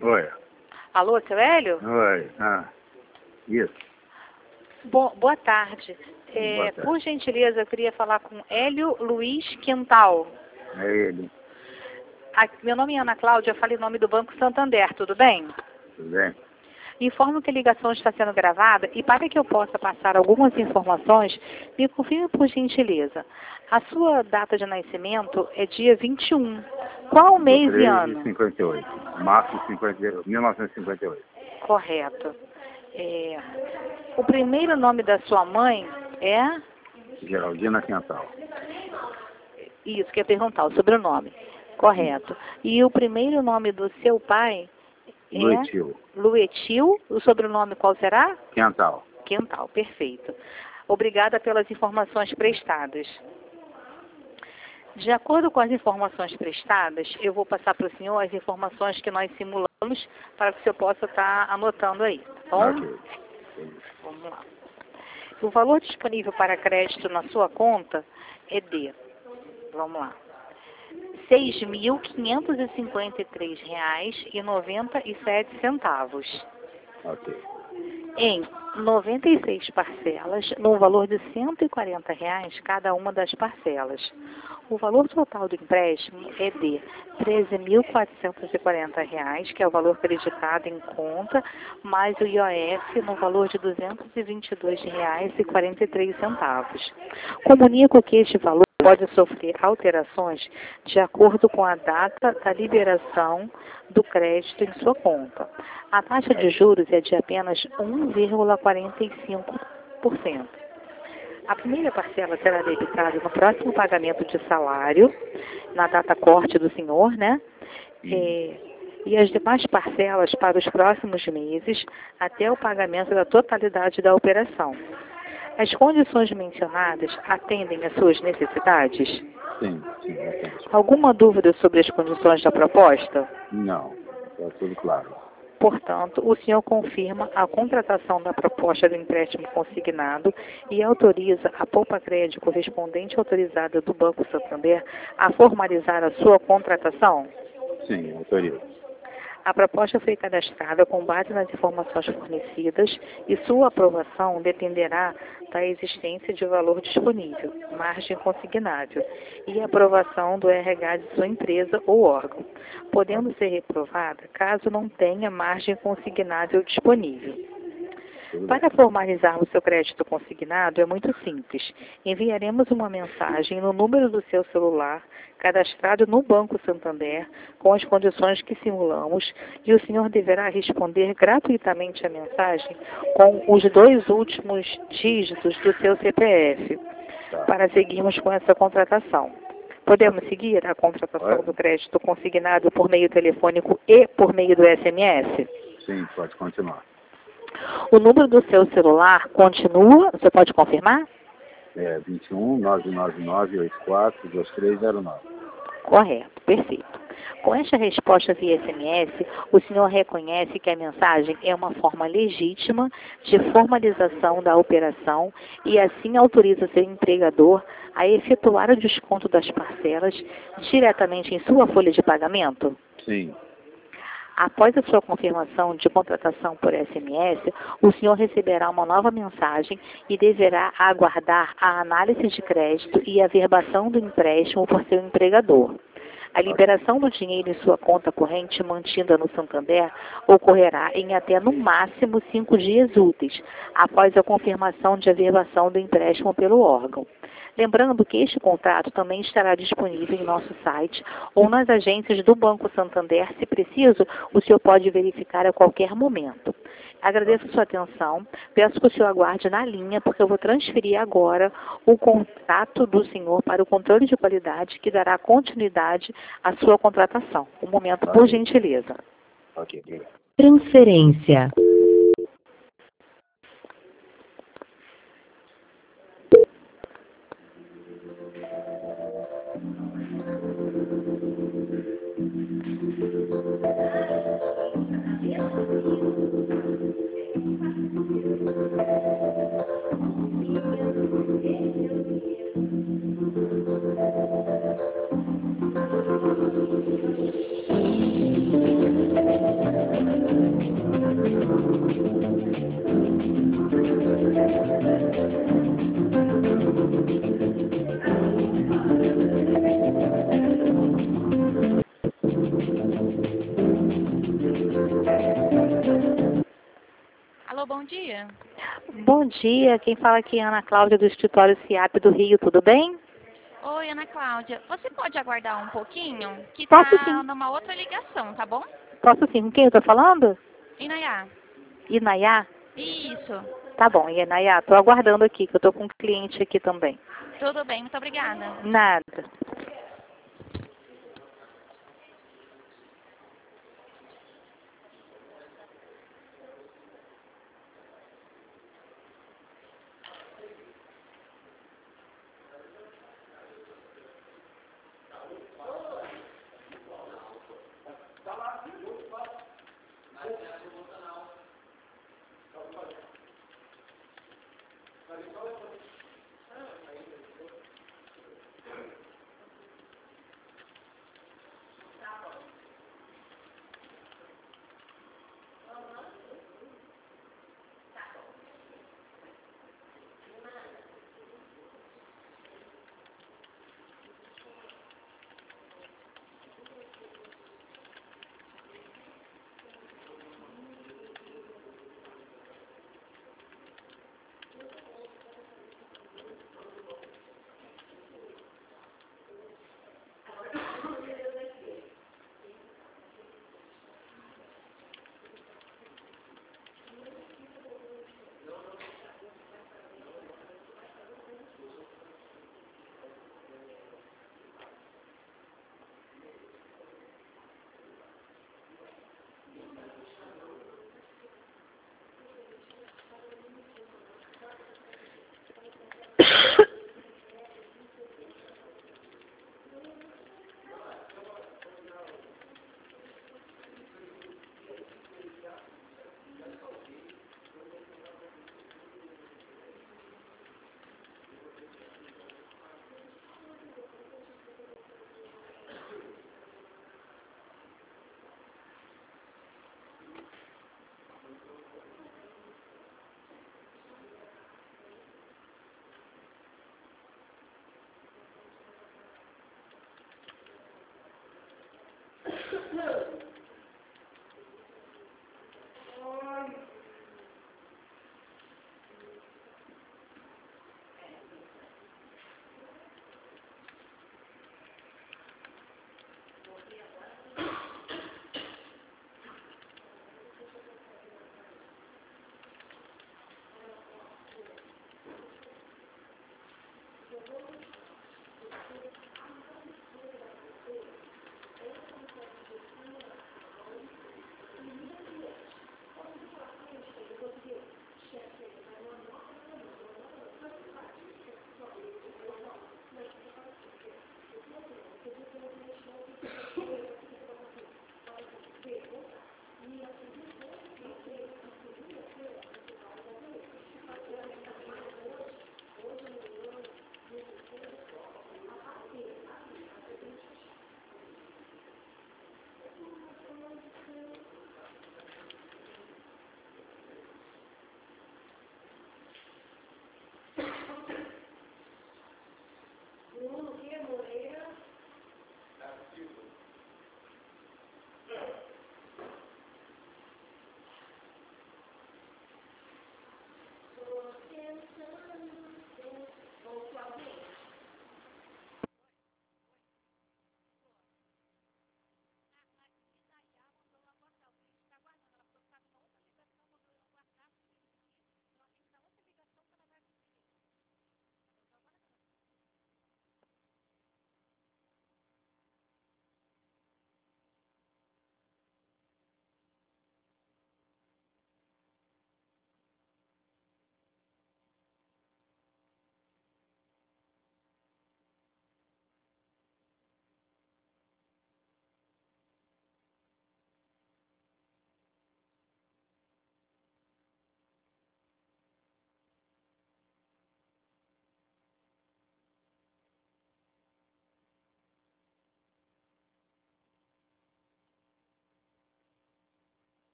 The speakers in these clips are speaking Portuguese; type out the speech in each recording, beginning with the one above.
Oi. Alô, seu Hélio? Oi. Isso. Boa tarde. Boa tarde. Por gentileza, eu queria falar com Hélio Luiz Quintal. É ele. Meu nome é Ana Cláudia, eu falo em nome do Banco Santander, tudo bem? Tudo bem? Informo que a ligação está sendo gravada e para que eu possa passar algumas informações, me confirme por gentileza. A sua data de nascimento é dia 21. Qual mês e ano? 3/58. Março de 1958. Correto. O primeiro nome da sua mãe é? Geraldina Quintal. Isso, que ia perguntar, o sobrenome. Correto. E o primeiro nome do seu pai é? Luetil. Luetil. O sobrenome qual será? Quintal. Quintal, perfeito. Obrigada pelas informações prestadas. De acordo com as informações prestadas, eu vou passar para o senhor as informações que nós simulamos para que o senhor possa estar anotando aí, tá bom? Ok. Vamos lá. O valor disponível para crédito na sua conta é de, vamos lá, R$ 6.553,97. Ok. Em 96 parcelas, no valor de R$ 140 cada uma das parcelas. O valor total do empréstimo é de R$ 13.440, que é o valor creditado em conta, mais o IOF no valor de R$ 222,43. Comunico que este valor pode sofrer alterações de acordo com a data da liberação do crédito em sua conta. A taxa de juros é de apenas 1,45%. A primeira parcela será debitada no próximo pagamento de salário, na data corte do senhor, né? E as demais parcelas para os próximos meses, até o pagamento da totalidade da operação. As condições mencionadas atendem às suas necessidades? Sim, atende. Alguma dúvida sobre as condições da proposta? Não, está tudo claro. Portanto, o senhor confirma a contratação da proposta do empréstimo consignado e autoriza a Poupa Crédito correspondente autorizada do Banco Santander a formalizar a sua contratação? Sim, autorizo. A proposta foi cadastrada com base nas informações fornecidas e sua aprovação dependerá da existência de valor disponível, margem consignável, e aprovação do RH de sua empresa ou órgão, podendo ser reprovada caso não tenha margem consignável disponível. Para formalizar o seu crédito consignado é muito simples. Enviaremos uma mensagem no número do seu celular, cadastrado no Banco Santander, com as condições que simulamos, e o senhor deverá responder gratuitamente a mensagem com os 2 últimos dígitos do seu CPF, para seguirmos com essa contratação. Podemos seguir a contratação do crédito consignado por meio telefônico e por meio do SMS? Sim, pode continuar. O número do seu celular continua, você pode confirmar? 21 999 84 2309. Correto, perfeito. Com esta resposta via SMS, o senhor reconhece que a mensagem é uma forma legítima de formalização da operação e assim autoriza seu empregador a efetuar o desconto das parcelas diretamente em sua folha de pagamento? Sim. Após a sua confirmação de contratação por SMS, o senhor receberá uma nova mensagem e deverá aguardar a análise de crédito e a verbação do empréstimo por seu empregador. A liberação do dinheiro em sua conta corrente mantida no Santander ocorrerá em até no máximo 5 dias úteis, após a confirmação de averbação do empréstimo pelo órgão. Lembrando que este contrato também estará disponível em nosso site ou nas agências do Banco Santander. Se preciso, o senhor pode verificar a qualquer momento. Agradeço a sua atenção. Peço que o senhor aguarde na linha, porque eu vou transferir agora o contato do senhor para o controle de qualidade, que dará continuidade à sua contratação. Um momento, por gentileza. Ok, obrigado. Transferência. Alô, bom dia. Bom dia, quem fala aqui é Ana Cláudia do escritório CIAP do Rio, tudo bem? Oi, Ana Cláudia. Você pode aguardar um pouquinho? Que Posso tá sim, numa outra ligação, tá bom? posso sim. Com quem eu tô falando? Inayá. Inayá? Isso. Tá bom, Inayá, tô aguardando aqui, que eu tô com um cliente aqui também. Tudo bem, muito obrigada. Nada.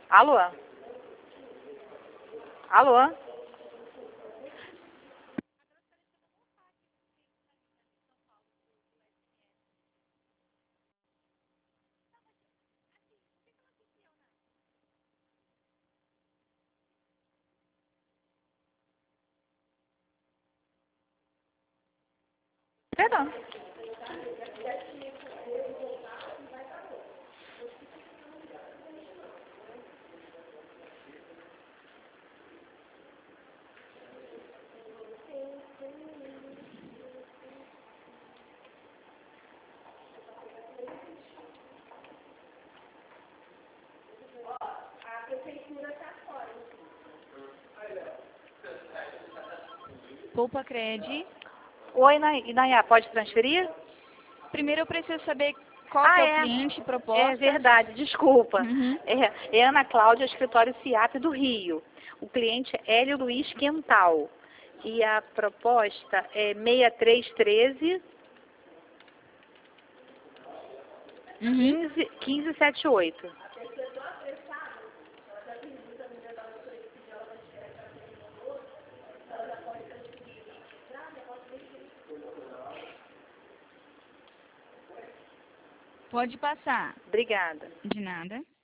Alô? Alô? Perdão. Poupa Cred. Oi, Nayá, pode transferir? Primeiro eu preciso saber qual que é o cliente, proposta. É verdade, desculpa. Uhum. É Ana Cláudia, escritório CIAP do Rio. O cliente é Hélio Luiz Quental. E a proposta é 6313 Uhum. 1578. Pode passar. Obrigada. De nada.